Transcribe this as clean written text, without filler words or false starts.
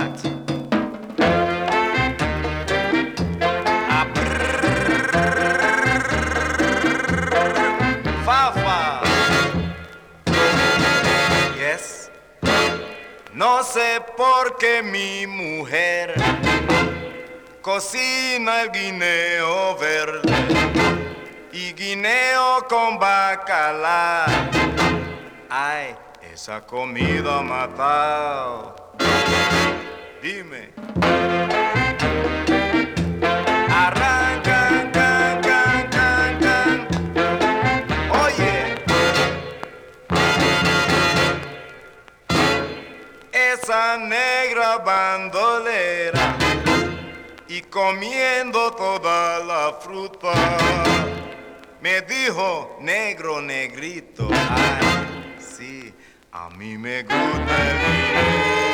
not? Fafa. Yes. No sé por qué mi mujer cocina el guineo verde y guineo con bacalao. Ay, esa comida ha matado. Dime. Arrancan, can, can, can, can. Oye, esa negra bandolera y comiendo toda la fruta me dijo negro, negrito. Ay, sí, a mí me gusta el guineo.